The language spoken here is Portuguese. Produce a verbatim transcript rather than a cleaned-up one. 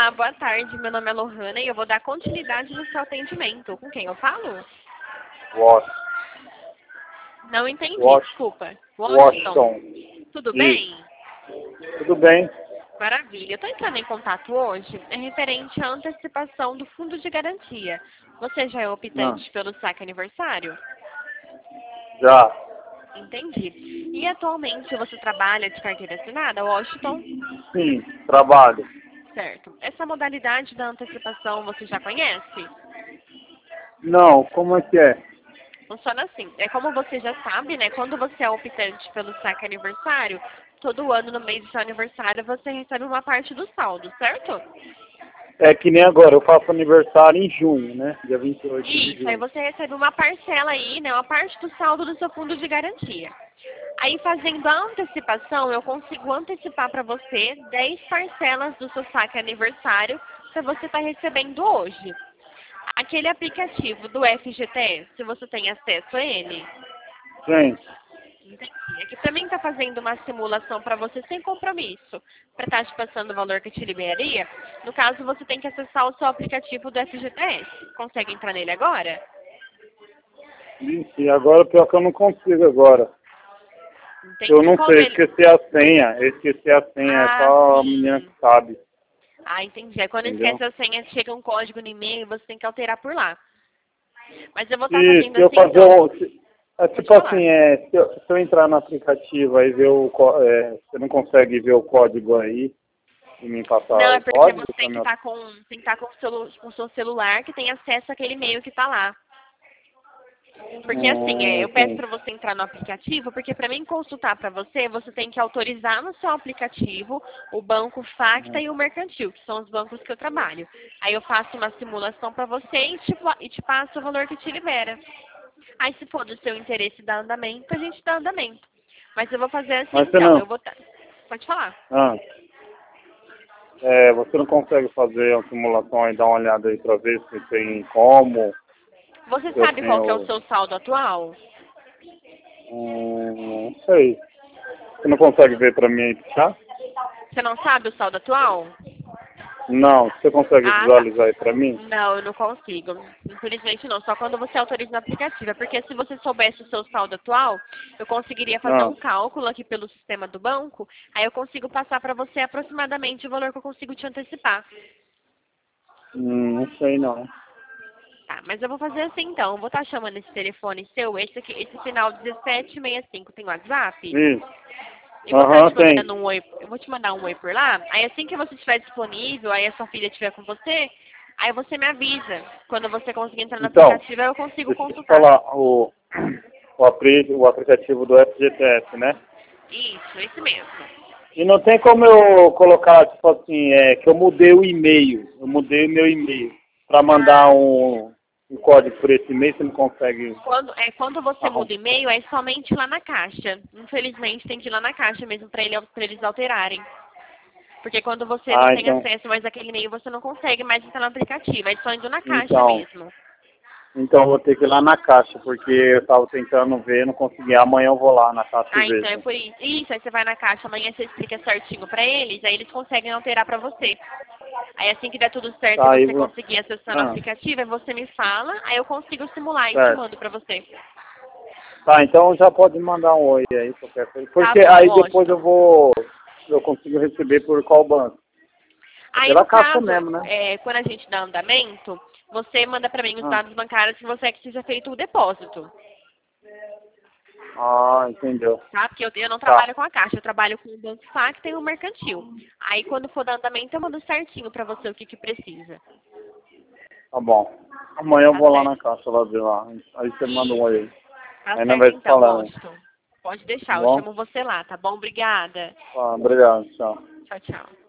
Olá, boa tarde. Meu nome é Lohana e eu vou dar continuidade no seu atendimento. Com quem eu falo? Washington. Não entendi, Wash- desculpa. Washington. Tudo Isso. bem? Tudo bem? Maravilha. Eu estou entrando em contato hoje é referente à antecipação do fundo de garantia. Você já é optante Ah, pelo saque aniversário? já. Entendi. E atualmente você trabalha de carteira assinada, Washington? Sim, trabalho. Certo. Essa modalidade da antecipação você já conhece? Não, como é que é? Funciona assim. É como você já sabe, né? Quando você é optante pelo saque aniversário, todo ano no mês do seu aniversário você recebe uma parte do saldo, certo? É que nem agora, eu faço aniversário em junho, né? Dia vinte e oito de Isso, aí junho. você recebe uma parcela aí, né? Uma parte do saldo do seu fundo de garantia. Aí fazendo a antecipação, eu consigo antecipar para você dez parcelas do seu saque aniversário que você está recebendo hoje. Aquele aplicativo do F G T S, se você tem acesso a ele. Sim. Entendi. Aqui também está fazendo uma simulação para você sem compromisso, para estar te passando o valor que te liberaria. No caso, você tem que acessar o seu aplicativo do F G T S. Consegue entrar nele agora? Ixi, agora pior que eu não consigo agora. Entendi. Eu não Qual sei, dele? esqueci a senha. Eu esqueci a senha, é Ah, só a menina sim. que sabe. Ah, entendi. Aí quando Entendeu? esquece a senha, chega um código no e-mail e você tem que alterar por lá. Mas eu vou estar E fazendo se eu assim fazer então. um. se- é Pode tipo falar. assim, é, se, eu, se eu entrar no aplicativo aí ver o có- é, você não consegue ver o código aí e me passar Não, é o porque código você pra tem que meu. estar com, tem que estar com o celu- com o seu celular que tem acesso àquele e-mail que está lá. Porque assim, é, Hum, eu peço sim. para você entrar no aplicativo, porque para mim consultar para você, você tem que autorizar no seu aplicativo o banco Facta Hum. e o Mercantil, que são os bancos que eu trabalho. Aí eu faço uma simulação para você e te, pa- e te passo o valor que te libera. Aí se for do seu interesse dar andamento, a gente dá andamento. Mas eu vou fazer assim Mas você então, eu não. vou... ta- Pode falar. Ah, é, você não consegue fazer uma simulação e dar uma olhada aí pra ver se tem como. Você Eu sabe qual que é o tenho. seu saldo atual? Hum, não sei. Você não consegue ver pra mim aí, tá? Você não sabe o saldo atual? Não, você consegue Ah, tá. visualizar aí pra mim? Não, eu não consigo. Infelizmente não, só quando você autoriza no aplicativo. É porque se você soubesse o seu saldo atual, eu conseguiria fazer Não. um cálculo aqui pelo sistema do banco, aí eu consigo passar para você aproximadamente o valor que eu consigo te antecipar. Hum, não sei não. Tá, mas eu vou fazer assim então, eu vou estar chamando esse telefone seu, esse aqui, esse final dezessete sessenta e cinco, tem WhatsApp? Isso. Eu vou estar Aham, te tem. mandando um oi, eu vou te mandar um oi por lá, aí assim que você estiver disponível, aí a sua filha estiver com você, aí você me avisa. Quando você conseguir entrar no Então, aplicativo, aí eu consigo deixa eu te consultar. falar, o, o, apri, o aplicativo do F G T S, né? Isso, esse mesmo. E não tem como eu colocar, tipo assim, é, que eu mudei o e-mail. Eu mudei o meu e-mail. Pra mandar Ah, um, um código por esse e-mail, você não consegue quando, é, quando você arrumar. muda e-mail, é somente lá na caixa. Infelizmente, tem que ir lá na caixa mesmo para ele, pra eles alterarem. Porque quando você não Ah, tem então. acesso mais àquele e-mail, você não consegue mais entrar no aplicativo. É só indo na caixa Então. mesmo. Então eu vou ter que ir lá na caixa, porque eu tava tentando ver, não consegui. Amanhã eu vou lá na caixa e Ah, então é vejo. por isso. Isso, aí você vai na caixa, amanhã você explica certinho pra eles, aí eles conseguem alterar pra você. Aí assim que der tudo certo e Tá, aí você vou. conseguir acessar no Ah, aplicativo, aí você me fala, aí eu consigo simular e te certo. mando pra você. Tá, então já pode mandar um oi aí, qualquer coisa. Tá Porque bom, aí depois Washington. eu vou. Eu consigo receber por qual banco? É Aí, pela no caixa caso, mesmo, né? é, quando a gente dá andamento, você manda pra mim os Ah, dados bancários que você quer que seja feito o depósito, ah entendeu. tá? Porque eu, eu não Tá, trabalho com a caixa, eu trabalho com o Banco Facta e o Mercantil. Aí, quando for dar andamento, eu mando certinho pra você o que que precisa. tá bom. Amanhã eu Tá vou lá na certo? caixa lá ver lá. Aí você manda um Isso. oi aí. Tá Aí não certo vai se então, falando. Washington. Pode Tá deixar, eu bom? chamo você lá, tá bom? Obrigada. Tá, obrigado, tchau. Tchau, tchau.